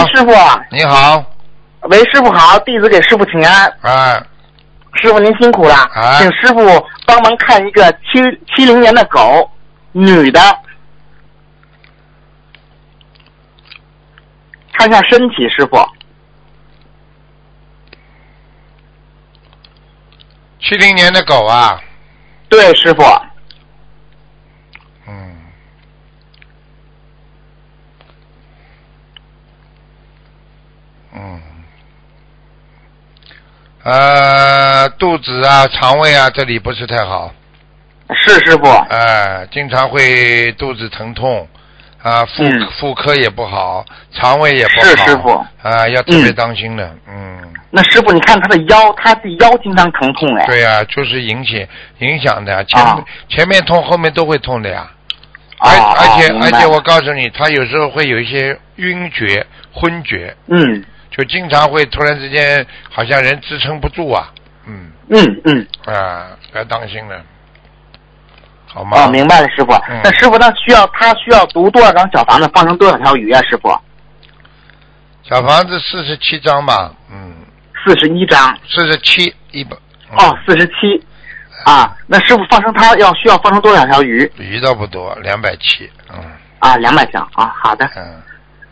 师傅。 你好。 喂，师傅好，弟子给师傅请安。 哎。 师傅您辛苦了，请师傅帮忙看一个70年的狗，女的，看一下身体，师傅。 70年的狗啊？ 对，师傅。 肚子啊、肠胃啊，这里不是太好。 是师傅。 经常会肚子疼痛，妇科也不好，肠胃也不好。 是师傅。 要特别当心的。 那师傅，你看他的腰，他的腰经常疼痛哎。 对呀，就是影响的，前面痛，后面都会痛的呀。而且我告诉你，他有时候会有一些晕厥、昏厥。就经常会突然之间好像人支撑不住啊。要当心了，好吗？ 明白了，师傅。那师傅，他需要读多少张小房子，放成多少条鱼啊，师傅？ 小房子47张吧。 41张。 471本。 47。那师傅需要放成多少条鱼？ 鱼倒不多，270。 200条。好的。